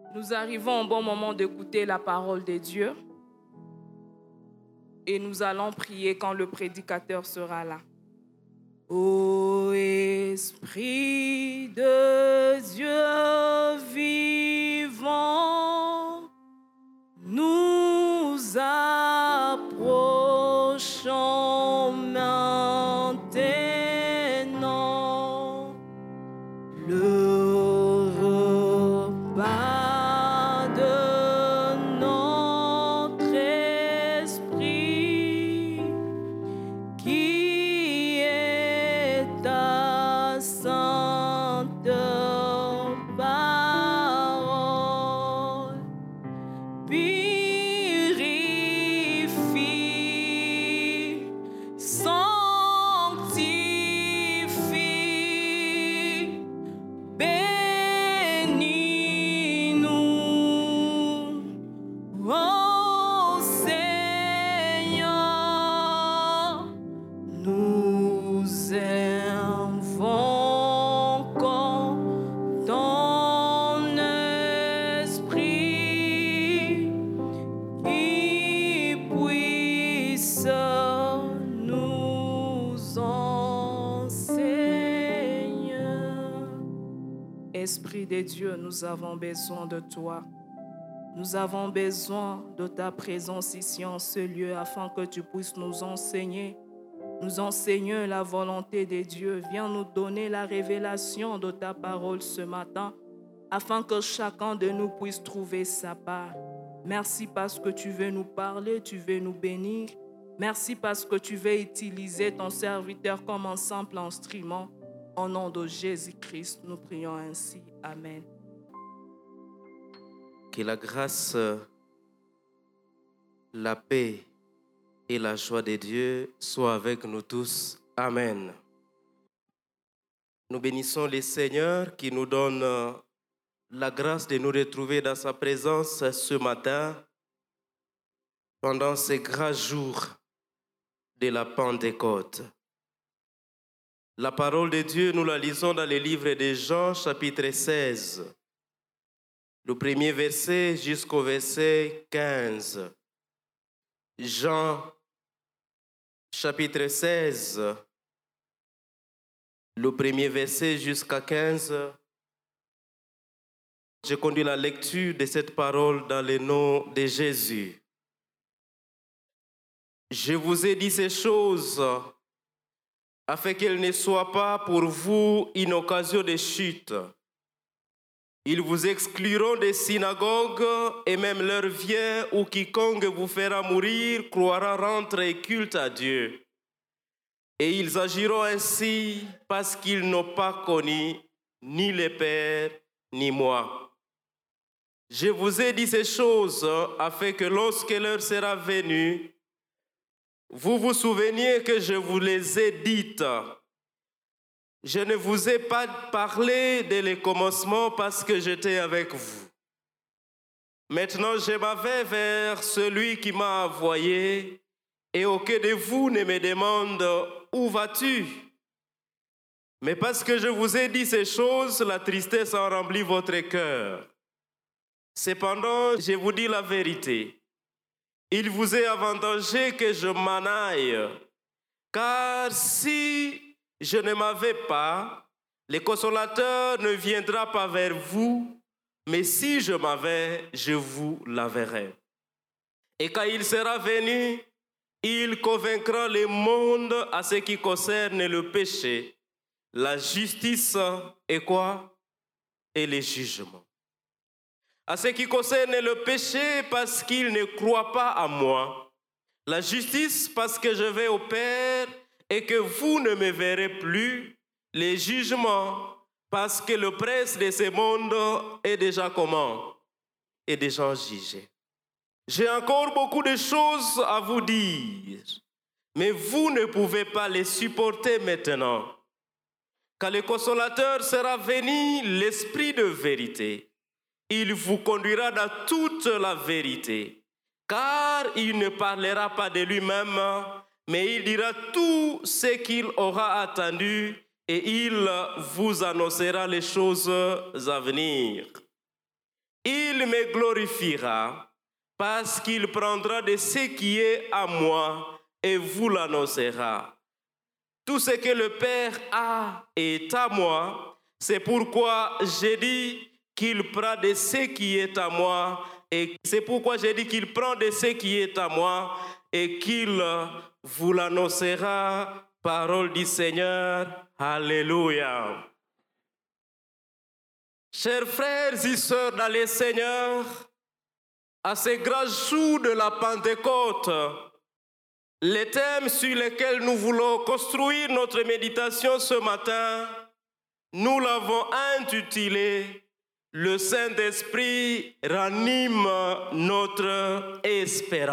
Nous arrivons au bon moment d'écouter la parole de Dieu et nous allons prier quand le prédicateur sera là. Ô Esprit de Dieu vivant, nous approchons maintenant le repas de notre esprit qui est ta sainte parole. Purifie, sanctifie, bénis-nous, ô Seigneur, nous invoquons ton esprit qui puisse nous enseigner. Esprit de Dieu, nous avons besoin de toi. Nous avons besoin de ta présence ici en ce lieu afin que tu puisses nous enseigner la volonté de Dieu. Viens nous donner la révélation de ta parole ce matin afin que chacun de nous puisse trouver sa part. Merci parce que tu veux nous parler, tu veux nous bénir. Merci parce que tu veux utiliser ton serviteur comme un simple instrument. Au nom de Jésus-Christ, nous prions ainsi. Amen. Que la grâce, la paix et la joie de Dieu soient avec nous tous. Amen. Nous bénissons le Seigneur qui nous donne la grâce de nous retrouver dans sa présence ce matin pendant ces grands jours de la Pentecôte. La parole de Dieu, nous la lisons dans le livre de Jean, chapitre 16. Le premier verset jusqu'au verset 15. Jean, chapitre 16, le premier verset jusqu'à 15. Je conduis la lecture de cette parole dans le nom de Jésus. Je vous ai dit ces choses afin qu'elles ne soient pas pour vous une occasion de chute. Ils vous excluront des synagogues et même l'heure vient où quiconque vous fera mourir croira rendre culte à Dieu. Et ils agiront ainsi parce qu'ils n'ont pas connu ni le Père ni moi. Je vous ai dit ces choses afin que lorsque l'heure sera venue, vous vous souveniez que je vous les ai dites. Je ne vous ai pas parlé dès le commencement parce que j'étais avec vous. Maintenant, je m'en vais vers celui qui m'a envoyé et aucun de vous ne me demande « Où vas-tu » Mais parce que je vous ai dit ces choses, la tristesse a rempli votre cœur. Cependant, je vous dis la vérité. Il vous est avantageux que je m'en aille, car si je ne m'en vais pas, le consolateur ne viendra pas vers vous, mais si je m'en vais, je vous l'enverrai. Et quand il sera venu, il convaincra le monde à ce qui concerne le péché, la justice et quoi? Et le jugement. À ce qui concerne le péché, parce qu'il ne croit pas à moi. La justice, parce que je vais au Père et que vous ne me verrez plus. Les jugements, parce que le prince de ce monde est déjà comment? Est déjà jugé. J'ai encore beaucoup de choses à vous dire, mais vous ne pouvez pas les supporter maintenant. Quand le consolateur sera venu, l'Esprit de vérité, il vous conduira dans toute la vérité, car il ne parlera pas de lui-même, mais il dira tout ce qu'il aura attendu et il vous annoncera les choses à venir. il me glorifiera parce qu'il prendra de ce qui est à moi et vous l'annoncera. Tout ce que le Père a est à moi. C'est pourquoi j'ai dit qu'il prend de ce qui est à moi. Et c'est pourquoi j'ai dit qu'il prend de ce qui est à moi et qu'il vous l'annoncera. Parole du Seigneur. Alléluia. Chers frères et sœurs dans le Seigneur, à ce grand jour de la Pentecôte, le thème sur lequel nous voulons construire notre méditation ce matin, nous l'avons intitulé « Le Saint-Esprit ranime notre espérance ».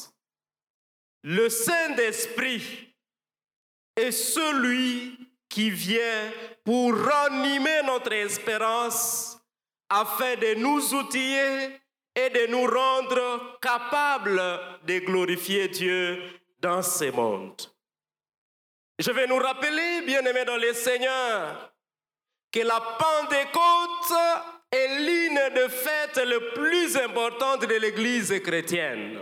Le Saint-Esprit est celui qui vient pour ranimer notre espérance afin de nous outiller et de nous rendre capables de glorifier Dieu dans ce monde. Je vais nous rappeler, bien-aimés dans le Seigneur, que la Pentecôte est l'une des fêtes les plus importantes de l'Église chrétienne.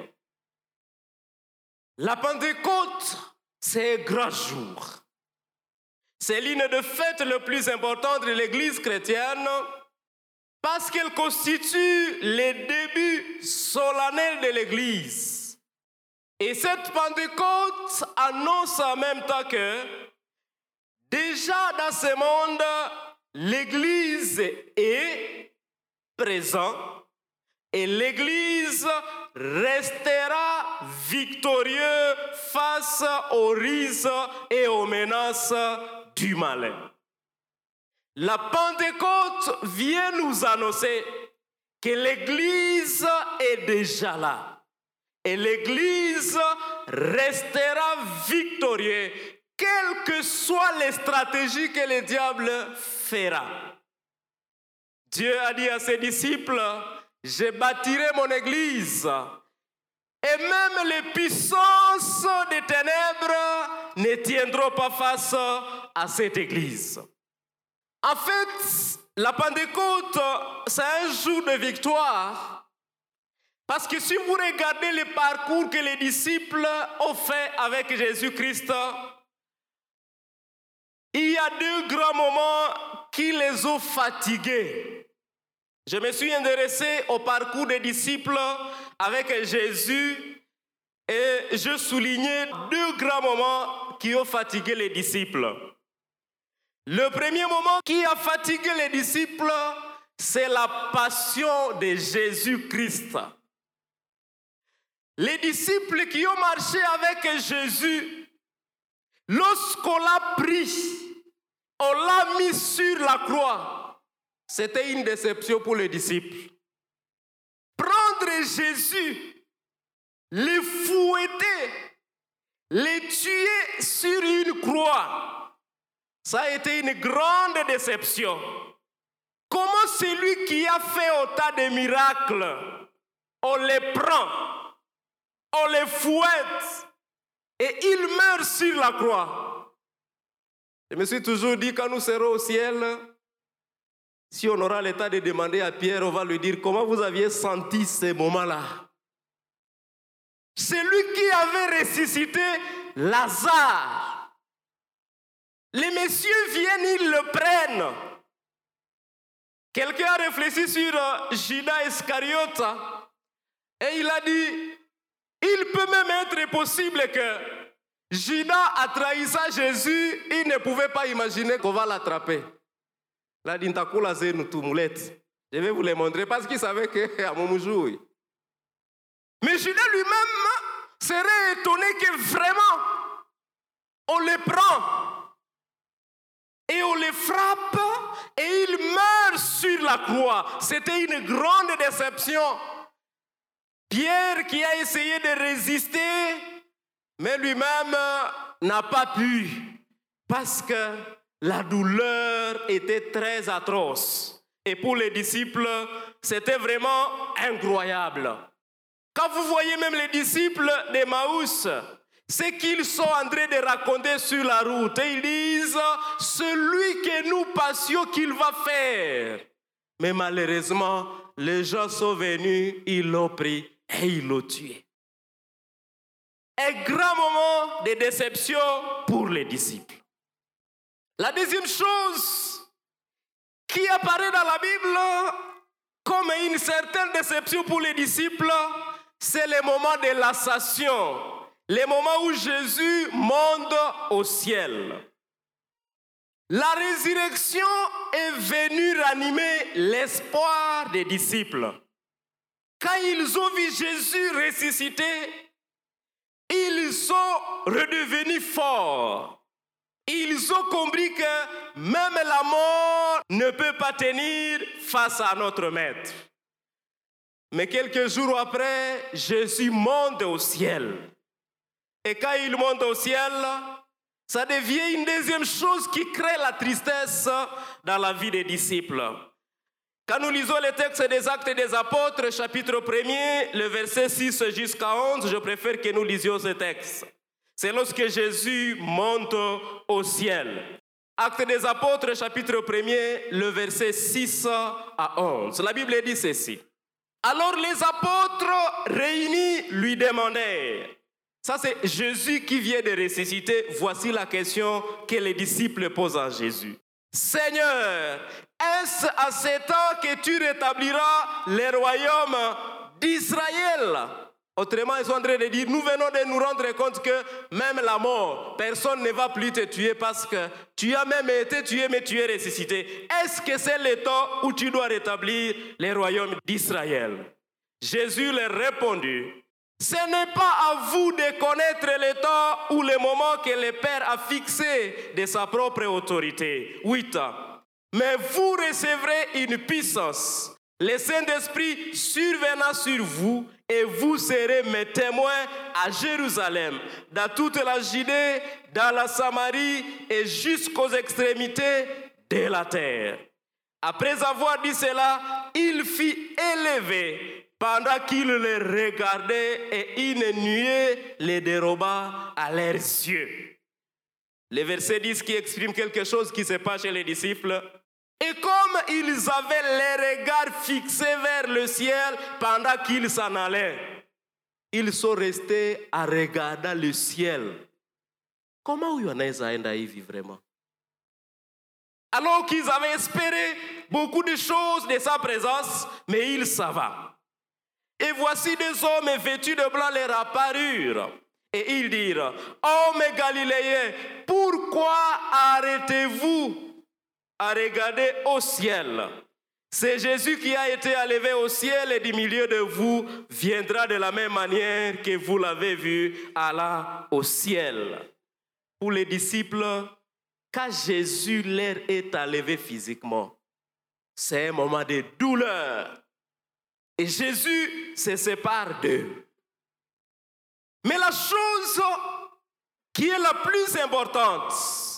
La Pentecôte, c'est un grand jour. C'est l'une des fêtes les plus importantes de l'Église chrétienne parce qu'elle constitue le début solennel de l'Église. Et cette Pentecôte annonce en même temps que déjà dans ce monde, l'Église est présente et l'Église restera victorieuse face aux risques et aux menaces du malin. La Pentecôte vient nous annoncer que l'Église est déjà là. Et l'Église restera victorieuse, quelles que soient les stratégies que le diable fera. Dieu a dit à ses disciples, « Je bâtirai mon Église, et même les puissances des ténèbres ne tiendront pas face à cette Église. » En fait, la Pentecôte, c'est un jour de victoire. Parce que si vous regardez le parcours que les disciples ont fait avec Jésus-Christ, il y a deux grands moments qui les ont fatigués. Je me suis intéressé au parcours des disciples avec Jésus et je soulignais deux grands moments qui ont fatigué les disciples. Le premier moment qui a fatigué les disciples, c'est la passion de Jésus-Christ. Les disciples qui ont marché avec Jésus, lorsqu'on l'a pris, on l'a mis sur la croix, c'était une déception pour les disciples. Prendre Jésus, le fouetter, le tuer sur une croix, ça a été une grande déception. Comment celui qui a fait autant de miracles, on les prend, on les fouette et il meurt sur la croix. Je me suis toujours dit, quand nous serons au ciel, si on aura le temps de demander à Pierre, on va lui dire, comment vous aviez senti ces moments-là? Celui qui avait ressuscité Lazare. Les messieurs viennent, ils le prennent. Quelqu'un a réfléchi sur Judas Iscariote et il a dit, il peut même être possible que Judas a trahi ça Jésus, il ne pouvait pas imaginer qu'on va l'attraper. Il a dit, je vais vous les montrer parce qu'il savait qu'à mon jour. Mais Judas lui-même serait étonné que vraiment on le prend. Et on les frappe et ils meurent sur la croix. C'était une grande déception. Pierre qui a essayé de résister, mais lui-même n'a pas pu. Parce que la douleur était très atroce. Et pour les disciples, c'était vraiment incroyable. Quand vous voyez même les disciples d'Emmaüs, ce qu'ils sont en train de raconter sur la route. Et ils disent, celui que nous passions qu'il va faire. Mais malheureusement, les gens sont venus, ils l'ont pris et ils l'ont tué. Un grand moment de déception pour les disciples. La deuxième chose qui apparaît dans la Bible comme une certaine déception pour les disciples, c'est le moment de l'ascension, le moment où Jésus monte au ciel. La résurrection est venue ranimer l'espoir des disciples. Quand ils ont vu Jésus ressuscité, ils sont redevenus forts. Ils ont compris que même la mort ne peut pas tenir face à notre Maître. Mais quelques jours après, Jésus monte au ciel. Et quand il monte au ciel, ça devient une deuxième chose qui crée la tristesse dans la vie des disciples. Quand nous lisons le texte des Actes des Apôtres, chapitre 1er, le verset 6 jusqu'à 11, je préfère que nous lisions ce texte. C'est lorsque Jésus monte au ciel. Actes des Apôtres, chapitre 1er, le verset 6 à 11. La Bible dit ceci. Alors les apôtres réunis lui demandèrent. Ça c'est Jésus qui vient de ressusciter. Voici la question que les disciples posent à Jésus. Seigneur, est-ce à ce temps que tu rétabliras le royaume d'Israël? Autrement, ils sont en train de dire, nous venons de nous rendre compte que même la mort, personne ne va plus te tuer parce que tu as même été tué, mais tu es ressuscité. Est-ce que c'est le temps où tu dois rétablir le royaume d'Israël? Jésus leur répondit, ce n'est pas à vous de connaître le temps ou le moment que le Père a fixé de sa propre autorité. 8 ans. Mais vous recevrez une puissance. Le Saint-Esprit surviendra sur vous et vous serez mes témoins à Jérusalem, dans toute la Judée, dans la Samarie et jusqu'aux extrémités de la terre. Après avoir dit cela, il fut élevé pendant qu'il les regardait et une nuée les déroba à leurs yeux. Le verset 10 qui exprime quelque chose qui se passe chez les disciples. Et comme ils avaient les regards fixés vers le ciel pendant qu'ils s'en allaient, ils sont restés à regarder le ciel. Comment unaweza enda hivi vraiment? Alors qu'ils avaient espéré beaucoup de choses de sa présence, mais ils savaient. Et voici des hommes vêtus de blanc leur apparurent. Et ils dirent, hommes galiléens, pourquoi arrêtez-vous à regarder au ciel? C'est Jésus qui a été élevé au ciel et du milieu de vous viendra de la même manière que vous l'avez vu aller au ciel. Pour les disciples, quand Jésus leur est élevé physiquement, c'est un moment de douleur. Et Jésus se sépare d'eux. Mais la chose qui est la plus importante,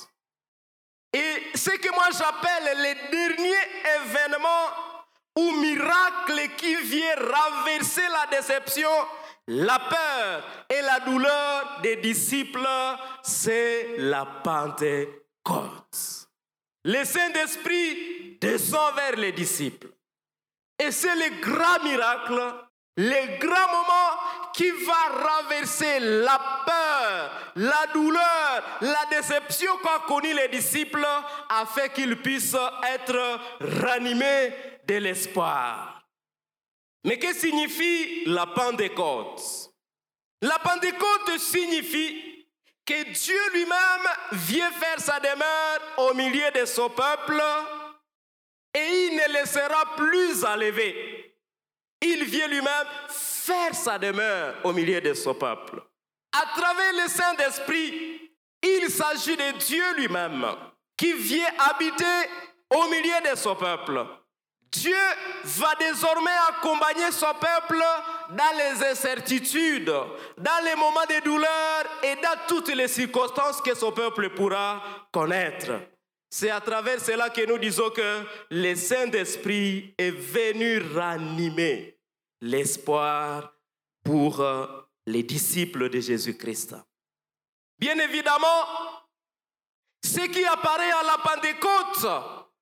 et ce que moi j'appelle le dernier événement ou miracle qui vient renverser la déception, la peur et la douleur des disciples, c'est la Pentecôte. Le Saint-Esprit descend vers les disciples. Et c'est le grand miracle, le grand moment qui va renverser la peur, la douleur, la déception qu'ont connu les disciples afin qu'ils puissent être ranimés de l'espoir. Mais que signifie la Pentecôte? La Pentecôte signifie que Dieu lui-même vient faire sa demeure au milieu de son peuple et il ne les sera plus enlevés. Il vient lui-même faire sa demeure au milieu de son peuple. À travers le Saint-Esprit, il s'agit de Dieu lui-même qui vient habiter au milieu de son peuple. Dieu va désormais accompagner son peuple dans les incertitudes, dans les moments de douleur et dans toutes les circonstances que son peuple pourra connaître. C'est à travers cela que nous disons que le Saint-Esprit est venu ranimer l'espoir pour les disciples de Jésus-Christ. Bien évidemment, ce qui apparaît à la Pentecôte,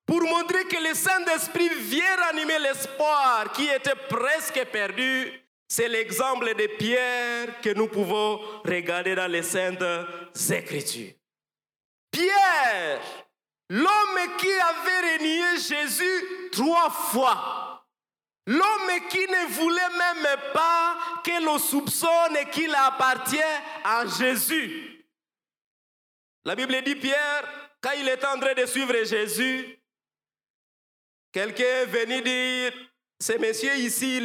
pour montrer que le Saint-Esprit vient ranimer l'espoir qui était presque perdu. C'est l'exemple de Pierre que nous pouvons regarder dans les Saintes Écritures. Pierre, l'homme qui avait renié Jésus 3 fois, l'homme qui ne voulait même pas que l'on soupçonne qu'il appartient à Jésus. La Bible dit Pierre, quand il était en train de suivre Jésus, quelqu'un est venu dire, ce monsieur ici,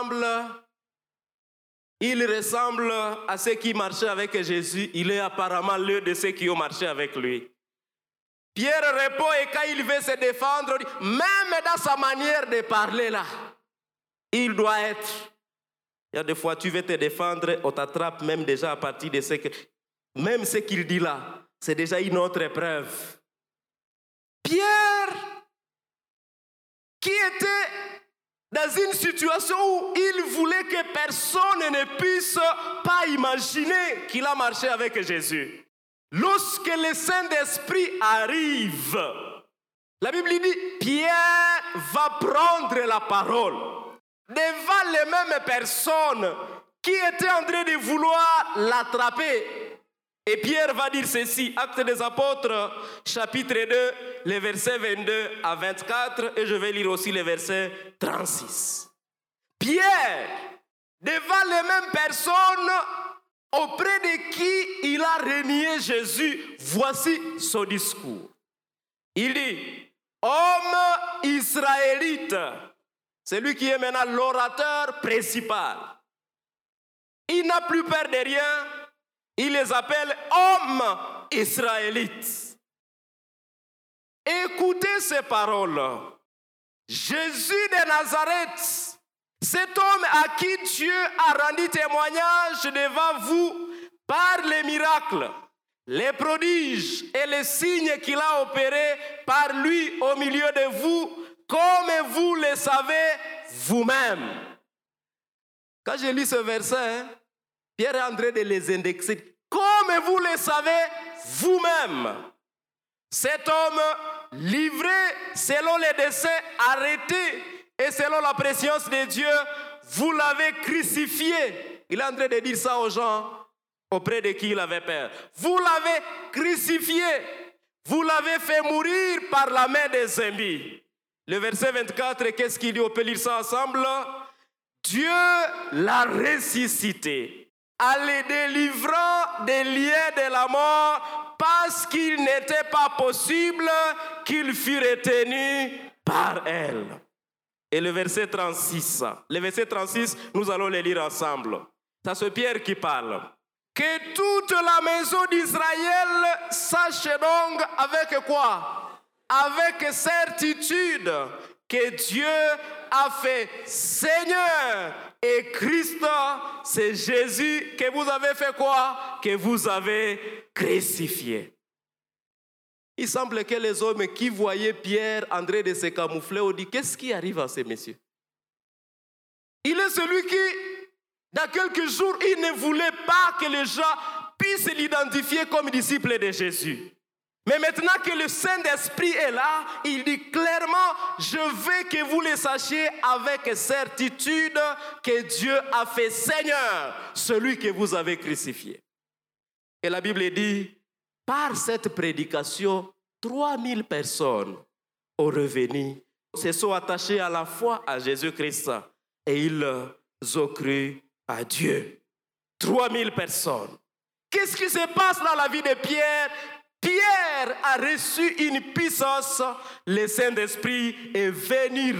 il ressemble à ceux qui marchaient avec Jésus. Il est apparemment l'un de ceux qui ont marché avec lui. Pierre répond et quand il veut se défendre, dit, même dans sa manière de parler là, il doit être. Il y a des fois, tu veux te défendre, on t'attrape même déjà à partir de ce que... Même ce qu'il dit là, c'est déjà une autre preuve. Pierre, qui était dans une situation où il voulait que personne ne puisse pas imaginer qu'il a marché avec Jésus. Lorsque le Saint-Esprit arrive, la Bible dit, Pierre va prendre la parole devant les mêmes personnes qui étaient en train de vouloir l'attraper. Et Pierre va dire ceci, Actes des Apôtres, chapitre 2, les versets 22 à 24, et je vais lire aussi les versets 36. Pierre, devant les mêmes personnes auprès de qui il a renié Jésus, voici son discours. Il dit, homme israélite, c'est lui qui est maintenant l'orateur principal. Il n'a plus peur de rien. Il les appelle hommes israélites. Écoutez ces paroles. Jésus de Nazareth, cet homme à qui Dieu a rendu témoignage devant vous par les miracles, les prodiges et les signes qu'il a opérés par lui au milieu de vous, comme vous le savez vous-même. Quand je lis ce verset, Pierre est en train de les indexer. Comme vous le savez vous-même, cet homme livré selon les desseins arrêtés et selon la préscience de Dieu, vous l'avez crucifié. Il est en train de dire ça aux gens auprès de qui il avait peur. Vous l'avez crucifié. Vous l'avez fait mourir par la main des ennemis. Le verset 24, qu'est-ce qu'il dit? On peut lire ça ensemble. Dieu l'a ressuscité en le délivrant des liens de la mort parce qu'il n'était pas possible qu'il fût retenu par elle. Et le verset 36, nous allons le lire ensemble. C'est Pierre qui parle. Que toute la maison d'Israël sache donc avec quoi? Avec certitude que Dieu a fait Seigneur et Christ, c'est Jésus que vous avez fait quoi? Que vous avez crucifié. Il semble que les hommes qui voyaient Pierre en train de se camoufler ont dit, qu'est-ce qui arrive à ces messieurs? Il est celui qui, dans quelques jours, il ne voulait pas que les gens puissent l'identifier comme disciple de Jésus. Mais maintenant que le Saint-Esprit est là, il dit clairement, je veux que vous le sachiez avec certitude que Dieu a fait Seigneur, celui que vous avez crucifié. Et la Bible dit, par cette prédication, 3000 personnes ont revenu, se sont attachées à la foi à Jésus-Christ et ils ont cru à Dieu. 3000 personnes. Qu'est-ce qui se passe dans la vie de Pierre? Pierre a reçu une puissance, le Saint-Esprit est venu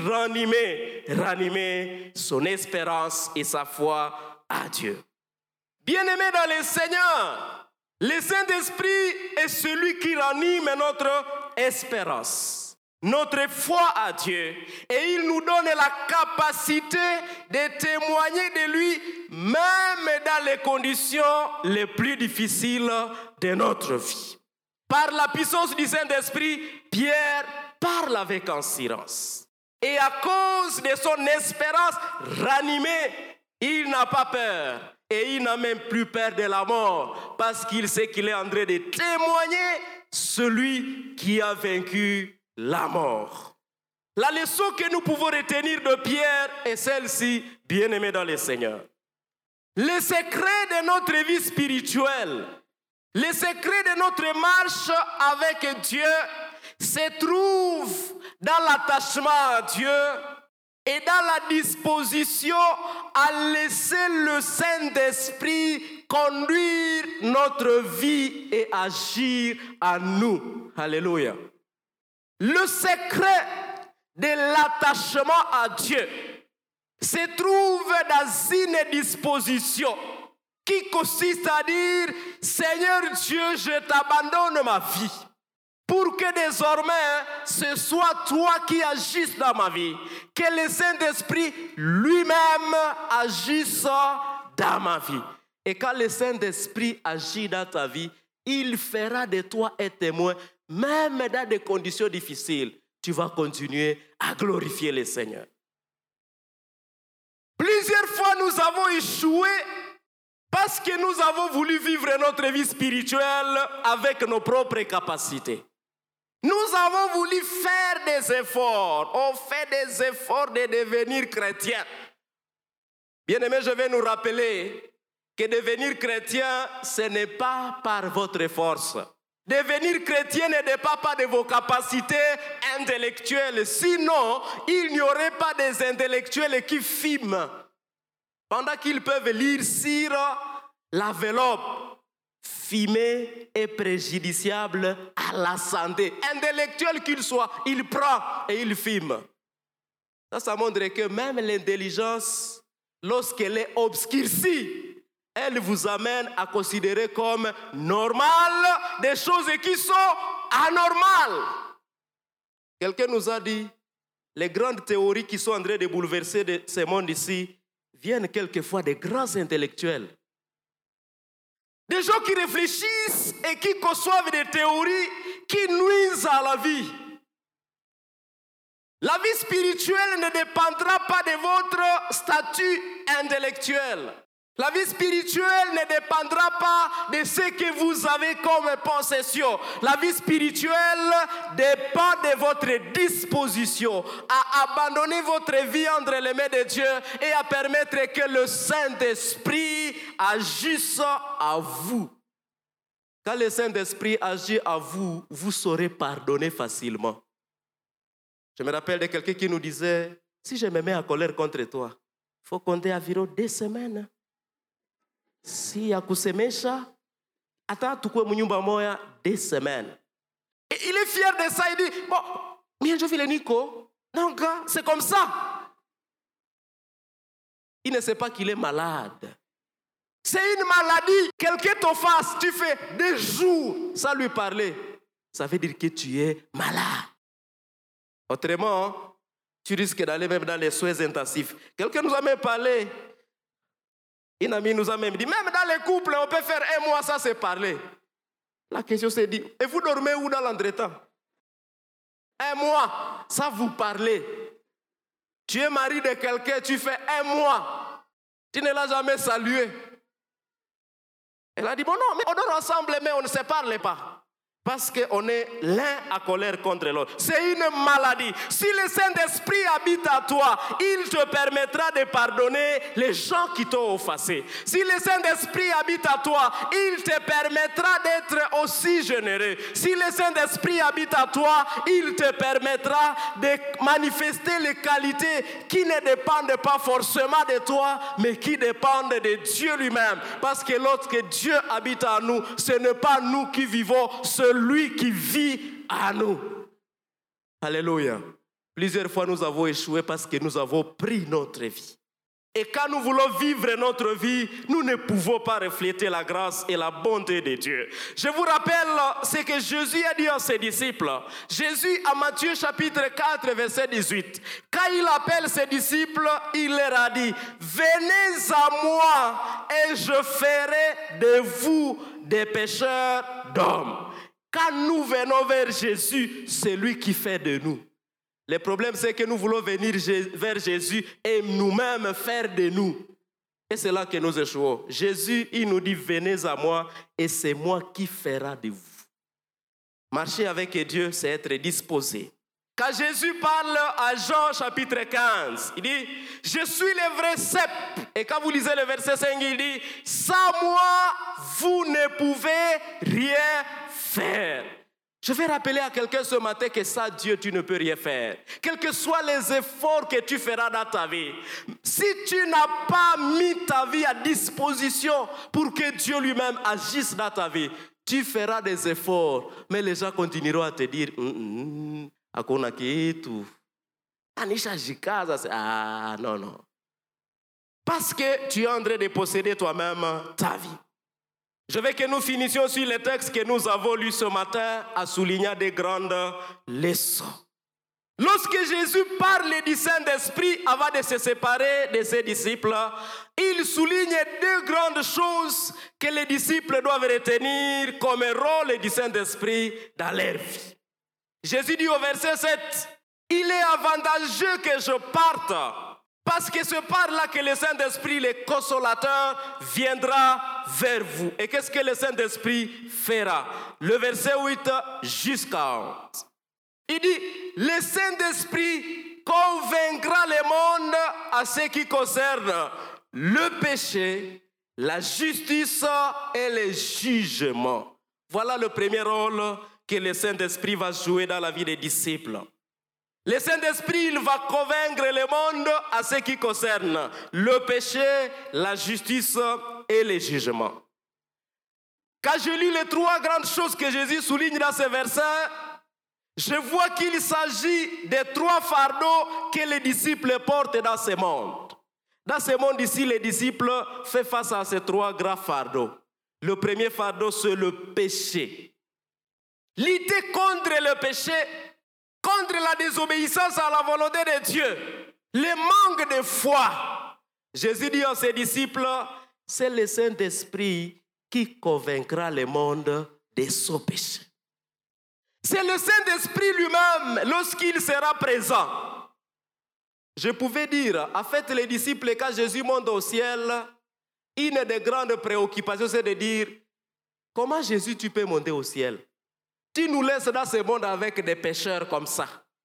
ranimer son espérance et sa foi à Dieu. Bien-aimés dans le Seigneur, le Saint-Esprit est celui qui ranime notre espérance, notre foi à Dieu, et il nous donne la capacité de témoigner de lui, même dans les conditions les plus difficiles de notre vie. Par la puissance du Saint-Esprit, Pierre parle avec assurance. Et à cause de son espérance ranimée, il n'a pas peur. Et il n'a même plus peur de la mort, parce qu'il sait qu'il est en train de témoigner celui qui a vaincu la mort. La leçon que nous pouvons retenir de Pierre est celle-ci, bien-aimés dans le Seigneur. Les secrets de notre vie spirituelle, les secrets de notre marche avec Dieu se trouvent dans l'attachement à Dieu et dans la disposition à laisser le Saint-Esprit conduire notre vie et agir en nous. Alléluia. Le secret de l'attachement à Dieu se trouve dans une disposition qui consiste à dire, Seigneur Dieu, je t'abandonne ma vie, pour que désormais ce soit toi qui agisses dans ma vie, que le Saint-Esprit lui-même agisse dans ma vie. Et quand le Saint-Esprit agit dans ta vie, il fera de toi un témoin, même dans des conditions difficiles. Tu vas continuer à glorifier le Seigneur. Plusieurs fois, nous avons échoué parce que nous avons voulu vivre notre vie spirituelle avec nos propres capacités. Nous avons voulu faire des efforts. On fait des efforts de devenir chrétien. Bien-aimés, je vais nous rappeler que devenir chrétien, ce n'est pas par votre force. Devenir chrétien ne dépend pas de vos capacités intellectuelles. Sinon, il n'y aurait pas des intellectuels qui filment pendant qu'ils peuvent lire sur l'enveloppe. Fumer est préjudiciable à la santé. Intellectuel qu'il soit, il prend et il filme. Ça montre que même l'intelligence, lorsqu'elle est obscurcie, elle vous amène à considérer comme normales des choses qui sont anormales. Quelqu'un nous a dit, les grandes théories qui sont en train de bouleverser ce monde ici viennent quelquefois des grands intellectuels. Des gens qui réfléchissent et qui conçoivent des théories qui nuisent à la vie. La vie spirituelle ne dépendra pas de votre statut intellectuel. La vie spirituelle ne dépendra pas de ce que vous avez comme possession. La vie spirituelle dépend de votre disposition à abandonner votre vie entre les mains de Dieu et à permettre que le Saint-Esprit agisse à vous. Quand le Saint-Esprit agit à vous, vous saurez pardonner facilement. Je me rappelle de quelqu'un qui nous disait, si je me mets en colère contre toi, il faut compter environ 2 semaines. Si ya kusemesha, ata tukue munyumba moya 2 semaines. Et il est fier de ça, il dit, bon, bien je file Nico, non gars, c'est comme ça. Il ne sait pas qu'il est malade. C'est une maladie. Quelqu'un t'offense, tu fais des jours sans lui parler. Ça veut dire que tu es malade. Autrement, tu risques d'aller même dans les soins intensifs. Quelqu'un nous a même parlé. Une amie nous a même dit, même dans les couples, on peut faire 1 mois sans se parler. La question s'est dit, et vous dormez où dans l'entretemps? 1 mois sans vous parler. Tu es mari de quelqu'un, tu fais 1 mois. Tu ne l'as jamais salué. Elle a dit, bon non, mais on dort ensemble, mais on ne se parle pas. Parce qu'on est l'un à colère contre l'autre. C'est une maladie. Si le Saint-Esprit habite à toi, il te permettra de pardonner les gens qui t'ont offensé. Si le Saint-Esprit habite à toi, il te permettra d'être aussi généreux. Si le Saint-Esprit habite à toi, il te permettra de manifester les qualités qui ne dépendent pas forcément de toi, mais qui dépendent de Dieu lui-même. Parce que lorsque Dieu habite en nous, ce n'est pas nous qui vivons, celui qui vit en nous. Alléluia. Plusieurs fois nous avons échoué parce que nous avons pris notre vie. Et quand nous voulons vivre notre vie, nous ne pouvons pas refléter la grâce et la bonté de Dieu. Je vous rappelle ce que Jésus a dit à ses disciples. Jésus, à Matthieu chapitre 4, verset 18, quand il appelle ses disciples, il leur a dit, venez à moi et je ferai de vous des pécheurs d'hommes. Quand nous venons vers Jésus, c'est lui qui fait de nous. Le problème, c'est que nous voulons venir vers Jésus et nous-mêmes faire de nous. Et c'est là que nous échouons. Jésus, il nous dit, venez à moi et c'est moi qui ferai de vous. Marcher avec Dieu, c'est être disposé Quand Jésus parle à Jean chapitre 15, il dit, je suis le vrai cep. Et quand vous lisez le verset 5, il dit, sans moi, vous ne pouvez rien faire. Je vais rappeler à quelqu'un ce matin que sans Dieu, tu ne peux rien faire. Quels que soient les efforts que tu feras dans ta vie, si tu n'as pas mis ta vie à disposition pour que Dieu lui-même agisse dans ta vie, tu feras des efforts, mais les gens continueront à te dire, hakuna kitu. Anisha jikaza. Ah, non. Parce que tu es en train de posséder toi-même ta vie. Je veux que nous finissions sur les textes que nous avons lus ce matin en soulignant des grandes leçons. Lorsque Jésus parle du Saint-Esprit avant de se séparer de ses disciples, il souligne deux grandes choses que les disciples doivent retenir comme rôle du Saint-Esprit dans leur vie. Jésus dit au verset 7, « Il est avantageux que je parte, parce que c'est par là que le Saint-Esprit, le consolateur, viendra vers vous. » Et qu'est-ce que le Saint-Esprit fera? Le verset 8 jusqu'à 11. Il dit, « Le Saint-Esprit convaincra le monde à ce qui concerne le péché, la justice et le jugement. » Voilà le premier rôle que le Saint-Esprit va jouer dans la vie des disciples. Le Saint-Esprit, il va convaincre le monde à ce qui concerne le péché, la justice et le jugement. Quand je lis les trois grandes choses que Jésus souligne dans ces versets, je vois qu'il s'agit des trois fardeaux que les disciples portent dans ce monde. Dans ce monde ici, les disciples font face à ces trois grands fardeaux. Le premier fardeau, c'est le péché. Lutter contre le péché, contre la désobéissance à la volonté de Dieu, le manque de foi. Jésus dit à ses disciples, c'est le Saint-Esprit qui convaincra le monde de son péché. C'est le Saint-Esprit lui-même, lorsqu'il sera présent. Je pouvais dire, en fait, les disciples, quand Jésus monte au ciel, une des grandes préoccupations, c'est de dire, comment Jésus, tu peux monter au ciel? Tu nous laisses dans ce monde avec des pécheurs comme ça.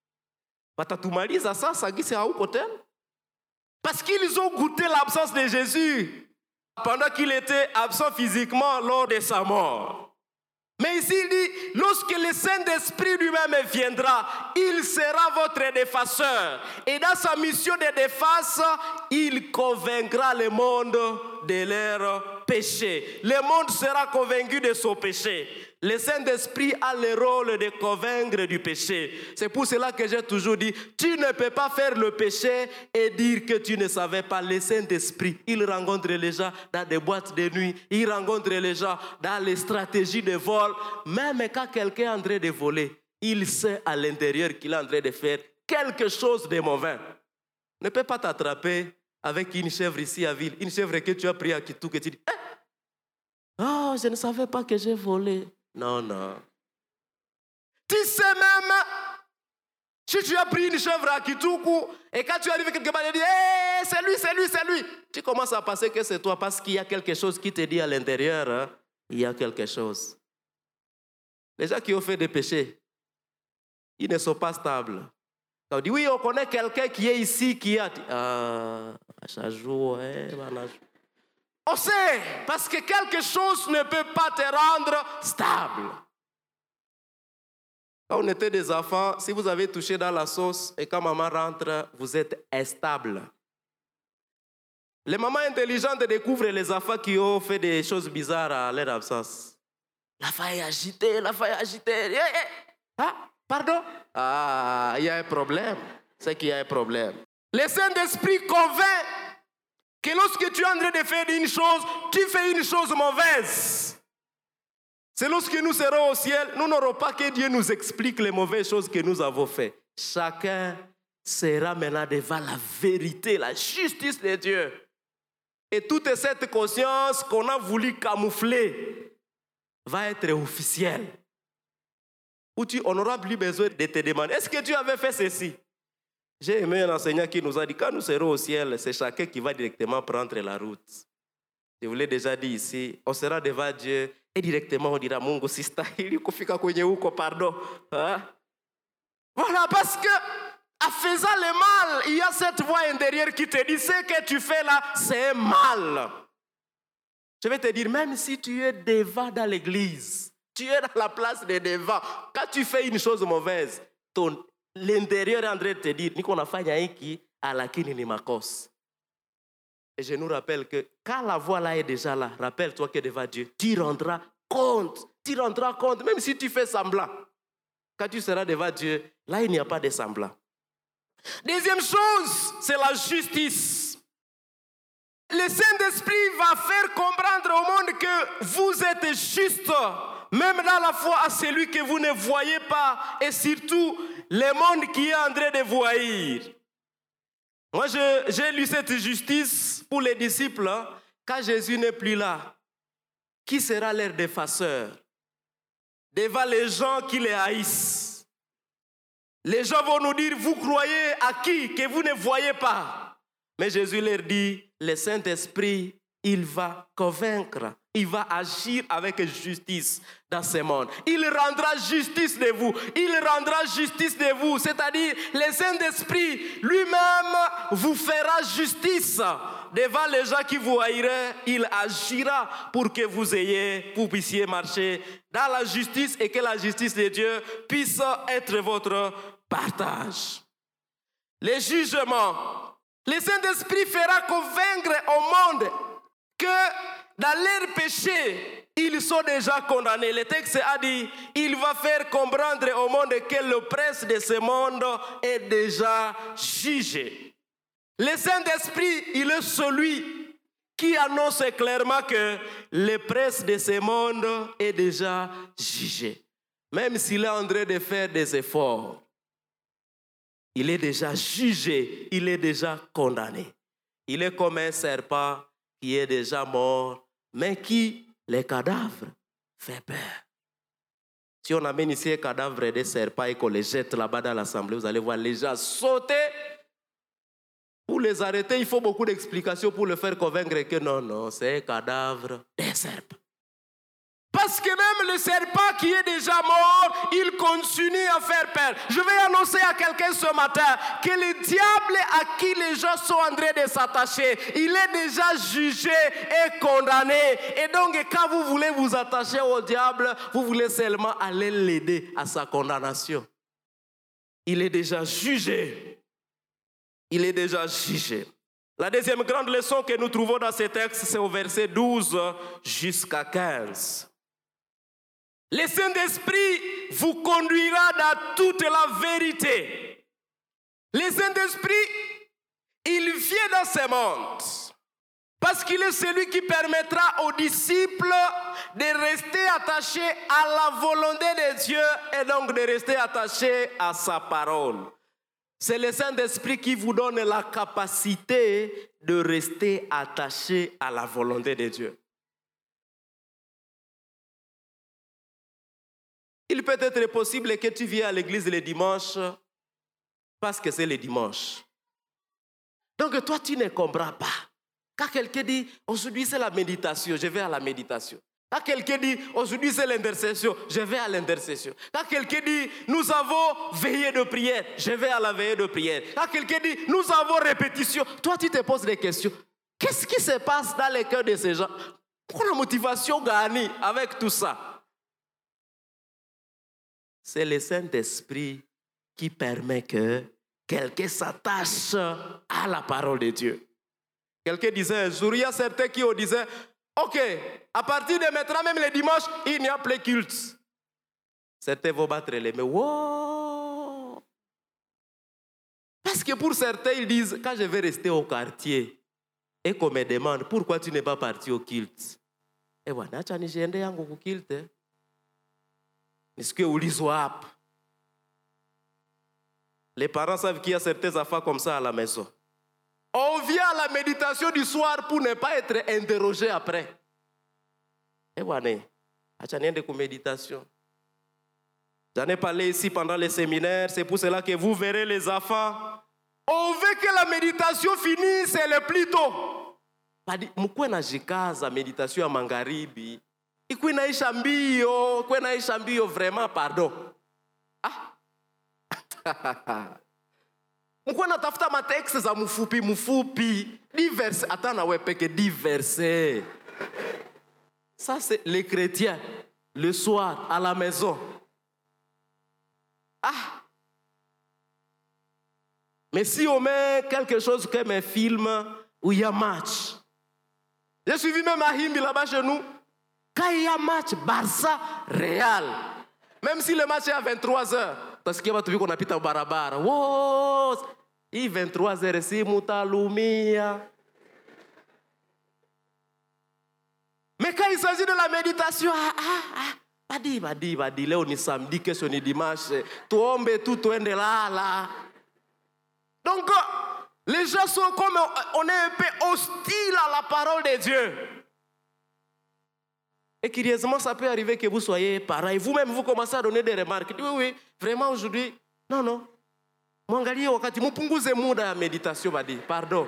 Parce qu'ils ont goûté l'absence de Jésus pendant qu'il était absent physiquement lors de sa mort. Mais ici, il dit, lorsque le Saint-Esprit lui-même viendra, il sera votre défenseur. Et dans sa mission de défense, il convaincra le monde de leur péché. Le monde sera convaincu de son péché. Le Saint-Esprit a le rôle de convaincre du péché. C'est pour cela que j'ai toujours dit, tu ne peux pas faire le péché et dire que tu ne savais pas. Le Saint-Esprit, il rencontre les gens dans des boîtes de nuit, il rencontre les gens dans les stratégies de vol. Même quand quelqu'un est en train de voler, il sait à l'intérieur qu'il est en train de faire quelque chose de mauvais. Ne peut pas t'attraper avec une chèvre ici à Ville, une chèvre que tu as pris à Kitou, que tu dis, oh, je ne savais pas que j'ai volé. Non. Tu sais même, si tu as pris une chèvre à Kitoukou, et quand tu arrives quelque part, tu dis, hey, c'est lui. Tu commences à penser que c'est toi parce qu'il y a quelque chose qui te dit à l'intérieur, hein? Il y a quelque chose. Les gens qui ont fait des péchés, ils ne sont pas stables. On dit, oui, on connaît quelqu'un qui est ici, qui a... ça joue, on sait, parce que quelque chose ne peut pas te rendre stable. Quand on était des enfants, si vous avez touché dans la sauce et quand maman rentre, vous êtes instable. Les mamans intelligentes découvrent les enfants qui ont fait des choses bizarres à leur absence. La fille est agitée. Pardon? Il y a un problème. C'est qu'il y a un problème. Le Saint-Esprit convainc que lorsque tu es en train de faire une chose, tu fais une chose mauvaise. C'est lorsque nous serons au ciel, nous n'aurons pas que Dieu nous explique les mauvaises choses que nous avons faites. Chacun sera maintenant devant la vérité, la justice de Dieu. Et toute cette conscience qu'on a voulu camoufler va être officielle. Où on n'aura plus besoin de te demander, est-ce que tu avais fait ceci? J'ai aimé un enseignant qui nous a dit, quand nous serons au ciel, c'est chacun qui va directement prendre la route. Je vous l'ai déjà dit ici, on sera devant Dieu et directement on dira, Mungu sistahili kufika kwenye huko, pardon. Voilà, parce que en faisant le mal, il y a cette voix intérieure qui te dit, ce que tu fais là, c'est mal. Je vais te dire, même si tu es devant dans l'église, tu es dans la place des devants, quand tu fais une chose mauvaise, l'intérieur est en train de te dire, Niko nafanya hiki, alakini ni makosa. Et je nous rappelle que quand la voix là est déjà là, rappelle-toi que devant Dieu, tu rendras compte, même si tu fais semblant. Quand tu seras devant Dieu, là il n'y a pas de semblant. Deuxième chose, c'est la justice. Le Saint-Esprit va faire comprendre au monde que vous êtes juste, même dans la foi à celui que vous ne voyez pas, et surtout le monde qui est en train de vous haïr. Moi, j'ai lu cette justice pour les disciples, quand Jésus n'est plus là. Qui sera leur défenseur devant les gens qui les haïssent? Les gens vont nous dire, vous croyez à qui que vous ne voyez pas? Mais Jésus leur dit, le Saint-Esprit, il va convaincre, il va agir avec justice dans ce monde. Il rendra justice de vous. C'est-à-dire, le Saint-Esprit lui-même vous fera justice. Devant les gens qui vous haïraient, il agira pour que vous puissiez marcher dans la justice et que la justice de Dieu puisse être votre partage. Les jugements. Le Saint-Esprit fera convaincre au monde que dans leurs péchés, ils sont déjà condamnés. Le texte a dit, il va faire comprendre au monde que le prince de ce monde est déjà jugé. Le Saint-Esprit, il est celui qui annonce clairement que le prince de ce monde est déjà jugé. Même s'il est en train de faire des efforts, il est déjà jugé, il est déjà condamné. Il est comme un serpent qui est déjà mort, mais qui, les cadavres, fait peur. Si on amène ici un cadavre de serpent et qu'on les jette là-bas dans l'assemblée, vous allez voir les gens sauter. Pour les arrêter, il faut beaucoup d'explications pour le faire convaincre que non, c'est un cadavre de serpent. Parce que même le serpent qui est déjà mort, il continue à faire peur. Je vais annoncer à quelqu'un ce matin que le diable à qui les gens sont en train de s'attacher, il est déjà jugé et condamné. Et donc, quand vous voulez vous attacher au diable, vous voulez seulement aller l'aider à sa condamnation. Il est déjà jugé. Il est déjà jugé. La deuxième grande leçon que nous trouvons dans ce texte, c'est au verset 12 jusqu'à 15. Le Saint-Esprit vous conduira dans toute la vérité. Le Saint-Esprit, il vient dans ce monde parce qu'il est celui qui permettra aux disciples de rester attachés à la volonté de Dieu et donc de rester attachés à sa parole. C'est le Saint-Esprit qui vous donne la capacité de rester attaché à la volonté de Dieu. Il peut être possible que tu viennes à l'église le dimanche parce que c'est le dimanche. Donc toi, tu ne comprends pas. Quand quelqu'un dit, aujourd'hui c'est la méditation, je vais à la méditation. Quand quelqu'un dit, aujourd'hui c'est l'intercession, je vais à l'intercession. Quand quelqu'un dit, nous avons veillée de prière, je vais à la veillée de prière. Quand quelqu'un dit, nous avons répétition, toi tu te poses des questions. Qu'est-ce qui se passe dans les cœurs de ces gens? Pourquoi la motivation gagne avec tout ça? C'est le Saint-Esprit qui permet que quelqu'un s'attache à la parole de Dieu. Quelqu'un disait un jour, il y a certains qui disaient, ok, à partir de maintenant, même les dimanches, il n'y a plus culte. Certains vont battre les mains. Wow! Parce que pour certains, ils disent, quand je vais rester au quartier et qu'on me demande, pourquoi tu n'es pas parti au culte? Et voilà, tu as dit, j'ai un culte. Est-ce que vous lisez WAP? Les parents savent qu'il y a certains affaires comme ça à la maison. On vient à la méditation du soir pour ne pas être interrogé après. Et voilà, il y a une méditation. J'en ai parlé ici pendant les séminaires, c'est pour cela que vous verrez les enfants. On veut que la méditation finisse le plus tôt. Mukwe na jikaza méditation à Mangaribi. Ikwe naisha mbio vraiment, pardon. Ah. Mko natafuta mateksi za mfupi. Diverse. Attends na wepeke diverse. Ça c'est les chrétiens. Le soir, à la maison. Ah! Mais si on met quelque chose comme un film où il y a match. J'ai suivi même à Himbi là-bas chez nous. Quand il y a match, Barça, Real. Même si le match est à 23h. Parce qu'il y a tout vu qu'on a pita au barabara. Wow! Il 23h ici, Moutalumia. Mais quand il s'agit de la méditation, Badi, leo ni samedi, kesho ni dimanche. Tuombe tout, tuende là. Donc, les gens sont comme, on est un peu hostile à la parole de Dieu. Et curieusement, ça peut arriver que vous soyez pareil. Vous-même, vous commencez à donner des remarques. Oui, vraiment aujourd'hui, non. Mwangalie wakati mupunguze muda ya méditation, Badi, pardon.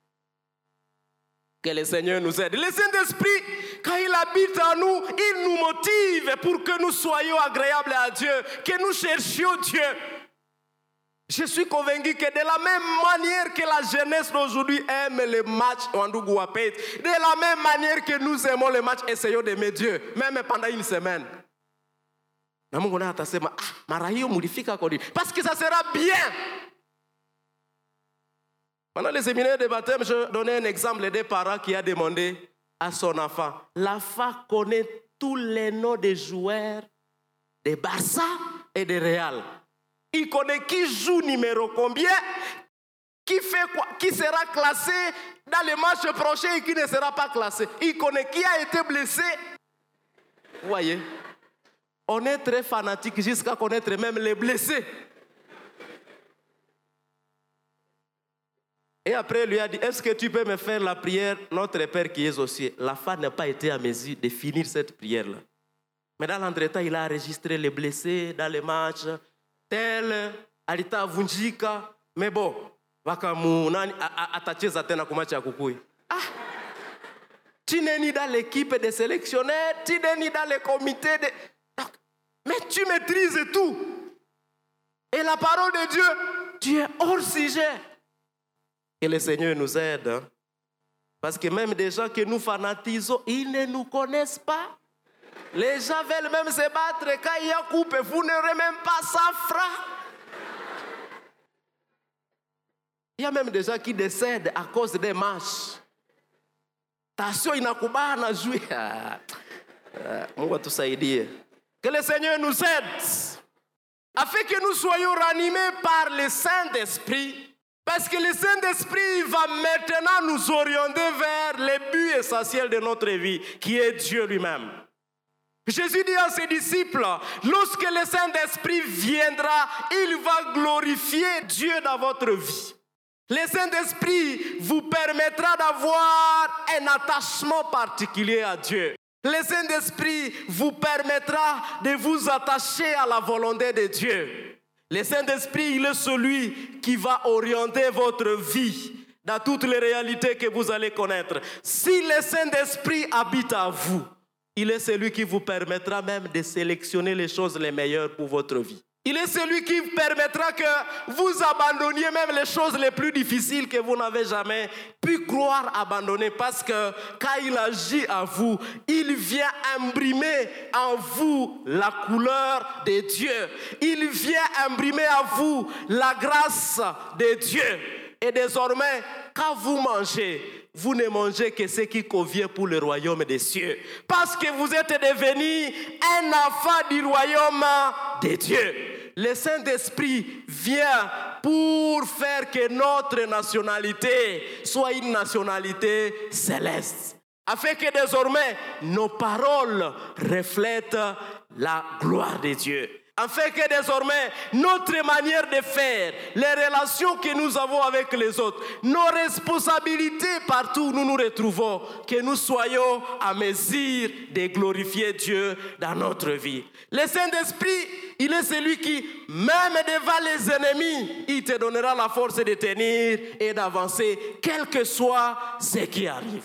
Que le Seigneur nous aide. Le Saint-Esprit, quand il habite en nous, il nous motive pour que nous soyons agréables à Dieu, que nous cherchions Dieu. Je suis convaincu que de la même manière que la jeunesse d'aujourd'hui aime les matchs en Ndougouapet, de la même manière que nous aimons les matchs, essayons d'aimer Dieu, même pendant une semaine. Parce que ça sera bien. Pendant les séminaires de baptême, je donnais un exemple des parents qui a demandé à son enfant. L'enfant connaît tous les noms des joueurs de Barça et de Real. Il connaît qui joue numéro combien, qui fait quoi, qui sera classé dans les matchs prochains et qui ne sera pas classé. Il connaît qui a été blessé. Vous voyez, on est très fanatique jusqu'à connaître même les blessés. Et après, il lui a dit, est-ce que tu peux me faire la prière, notre Père qui est aux cieux? La femme n'a pas été à mesure de finir cette prière-là. Mais dans l'entretemps, il a enregistré les blessés dans les matchs. Tel, alita vunjika. Mais bon, wakamu nani atacheza tena kumacha ya kukui. Tu n'es ni dans l'équipe des sélectionneurs, tu n'es ni dans le comité de... Mais tu maîtrises tout. Et la parole de Dieu, tu es hors sujet. Que le Seigneur nous aide. Hein? Parce que même des gens que nous fanatisons, ils ne nous connaissent pas. Les gens veulent même se battre. Quand il y a coupe, vous n'aurez même pas ça franc. Il y a même des gens qui décèdent à cause des matchs. Attention, il n'a pas à jouer. On va tout ça aider. Que le Seigneur nous aide. Afin que nous soyons ranimés par le Saint-Esprit. Parce que le Saint-Esprit va maintenant nous orienter vers le but essentiel de notre vie, qui est Dieu lui-même. Jésus dit à ses disciples, lorsque le Saint-Esprit viendra, il va glorifier Dieu dans votre vie. Le Saint-Esprit vous permettra d'avoir un attachement particulier à Dieu. Le Saint-Esprit vous permettra de vous attacher à la volonté de Dieu. Le Saint-Esprit, il est celui qui va orienter votre vie dans toutes les réalités que vous allez connaître. Si le Saint-Esprit habite en vous, il est celui qui vous permettra même de sélectionner les choses les meilleures pour votre vie. Il est celui qui permettra que vous abandonniez même les choses les plus difficiles que vous n'avez jamais pu croire abandonner. Parce que quand il agit en vous, il vient imprimer en vous la couleur de Dieu. Il vient imprimer en vous la grâce de Dieu. Et désormais, quand vous mangez, vous ne mangez que ce qui convient pour le royaume des cieux. Parce que vous êtes devenu un enfant du royaume de Dieu. Le Saint-Esprit vient pour faire que notre nationalité soit une nationalité céleste. Afin que désormais, nos paroles reflètent la gloire de Dieu. Afin que désormais, notre manière de faire, les relations que nous avons avec les autres, nos responsabilités partout où nous nous retrouvons, que nous soyons à mesure de glorifier Dieu dans notre vie. Le Saint-Esprit, il est celui qui, même devant les ennemis, il te donnera la force de tenir et d'avancer, quel que soit ce qui arrive.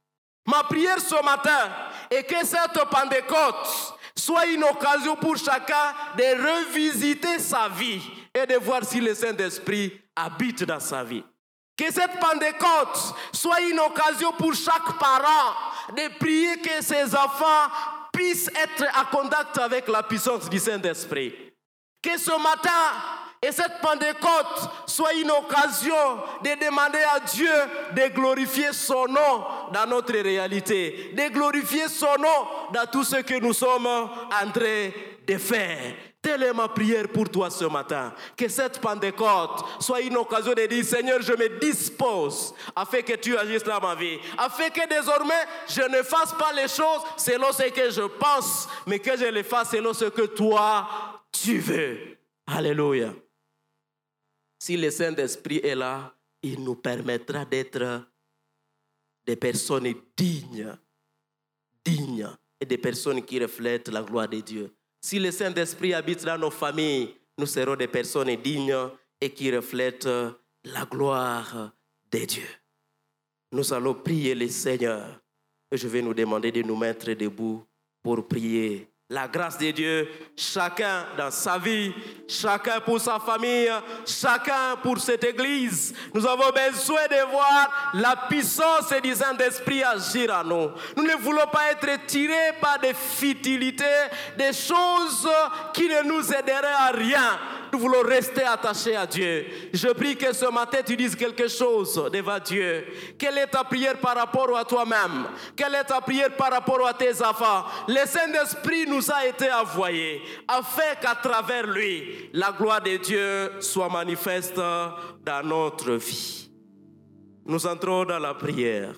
Ma prière ce matin est que cette Pentecôte soit une occasion pour chacun de revisiter sa vie, et de voir si le Saint-Esprit habite dans sa vie. Que cette Pentecôte soit une occasion pour chaque parent de prier que ses enfants puissent être en contact avec la puissance du Saint-Esprit. Que ce matin, et cette Pentecôte soit une occasion de demander à Dieu de glorifier son nom dans notre réalité, de glorifier son nom dans tout ce que nous sommes en train de faire. Telle est ma prière pour toi ce matin. Que cette Pentecôte soit une occasion de dire, Seigneur, je me dispose afin que tu agisses dans ma vie. Afin que désormais, je ne fasse pas les choses selon ce que je pense, mais que je les fasse selon ce que toi, tu veux. Alléluia. Si le Saint-Esprit est là, il nous permettra d'être des personnes dignes et des personnes qui reflètent la gloire de Dieu. Si le Saint-Esprit habite dans nos familles, nous serons des personnes dignes et qui reflètent la gloire de Dieu. Nous allons prier le Seigneur et je vais nous demander de nous mettre debout pour prier. La grâce de Dieu, chacun dans sa vie, chacun pour sa famille, chacun pour cette église. Nous avons besoin de voir la puissance du Saint-Esprit agir en nous. Nous ne voulons pas être tirés par des futilités, des choses qui ne nous aideraient à rien. Nous voulons rester attachés à Dieu. Je prie que ce matin tu dises quelque chose devant Dieu. Quelle est ta prière par rapport à toi-même? Quelle est ta prière par rapport à tes enfants? Le Saint-Esprit nous a été envoyé afin qu'à travers lui, la gloire de Dieu soit manifeste dans notre vie. Nous entrons dans la prière.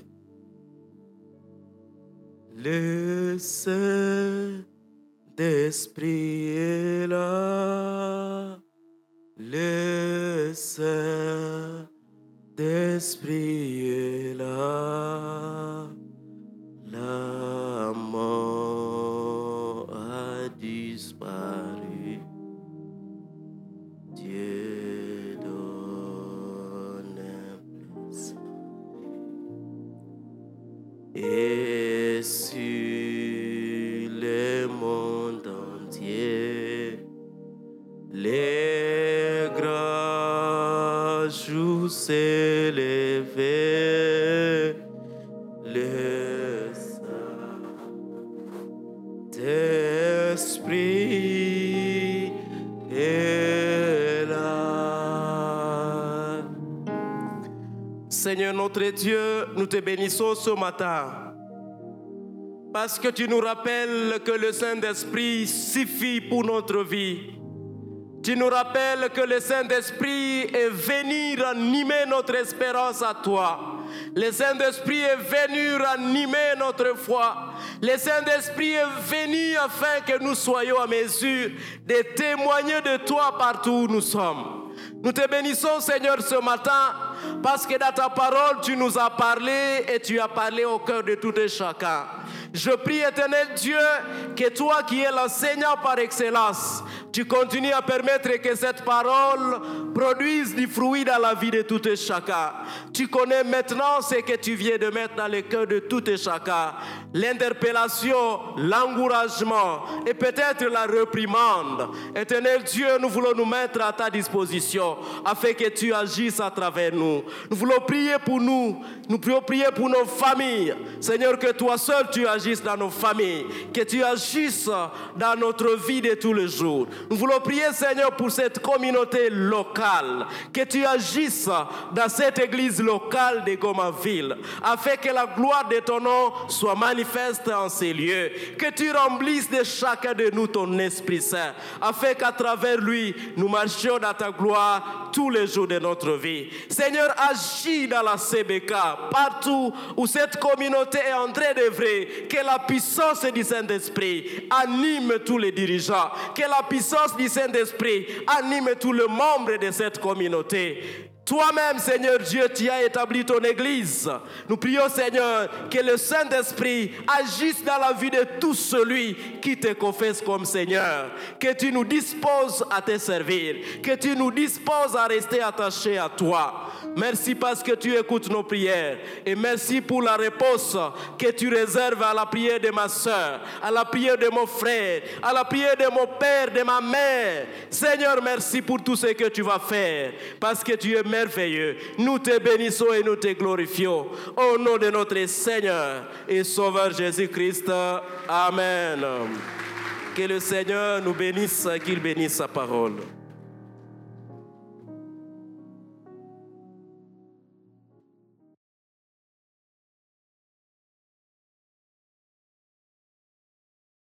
Le Saint-Esprit est là. Le Saint-Esprit est là. La mort a disparu. Dieu donne un plaisir. Et sur le monde entier, les grands jours s'élèvent, le Saint-Esprit est là. Seigneur notre Dieu, nous te bénissons ce matin parce que tu nous rappelles que le Saint-Esprit suffit pour notre vie. Tu nous rappelles que le Saint-Esprit est venu ranimer notre espérance à toi. Le Saint-Esprit est venu ranimer notre foi. Le Saint-Esprit est venu afin que nous soyons à mesure de témoigner de toi partout où nous sommes. Nous te bénissons, Seigneur, ce matin, parce que dans ta parole, tu nous as parlé et tu as parlé au cœur de tout et chacun. Je prie, éternel Dieu, que toi qui es l'enseignant par excellence, tu continues à permettre que cette parole produise du fruit dans la vie de tout et chacun. Tu connais maintenant ce que tu viens de mettre dans le cœur de tout et chacun. L'interpellation, l'encouragement et peut-être la réprimande. Éternel Dieu, nous voulons nous mettre à ta disposition afin que tu agisses à travers nous. Nous voulons prier pour nous. Nous voulons prier pour nos familles. Seigneur, que toi seul tu agisses dans nos familles. Que tu agisses dans notre vie de tous les jours. Nous voulons prier, Seigneur, pour cette communauté locale. Que tu agisses dans cette église locale de Gomaville. Afin que la gloire de ton nom soit manifeste en ces lieux. Que tu remplisses de chacun de nous ton Esprit Saint. Afin qu'à travers lui, nous marchions dans ta gloire tous les jours de notre vie. Seigneur, agis dans la CBK, partout où cette communauté est en train d'œuvrer. Que la puissance du Saint-Esprit anime tous les dirigeants. Que la puissance du Saint-Esprit anime tous les membres de cette communauté. Toi-même, Seigneur Dieu, tu as établi ton Église. Nous prions, Seigneur, que le Saint-Esprit agisse dans la vie de tout celui qui te confesse comme Seigneur. Que tu nous disposes à te servir. Que tu nous disposes à rester attachés à toi. Merci parce que tu écoutes nos prières. Et merci pour la réponse que tu réserves à la prière de ma soeur, à la prière de mon frère, à la prière de mon père, de ma mère. Seigneur, merci pour tout ce que tu vas faire, parce que tu es merveilleux. Nous te bénissons et nous te glorifions. Au nom de notre Seigneur et Sauveur Jésus-Christ. Amen. Que le Seigneur nous bénisse, qu'il bénisse sa parole.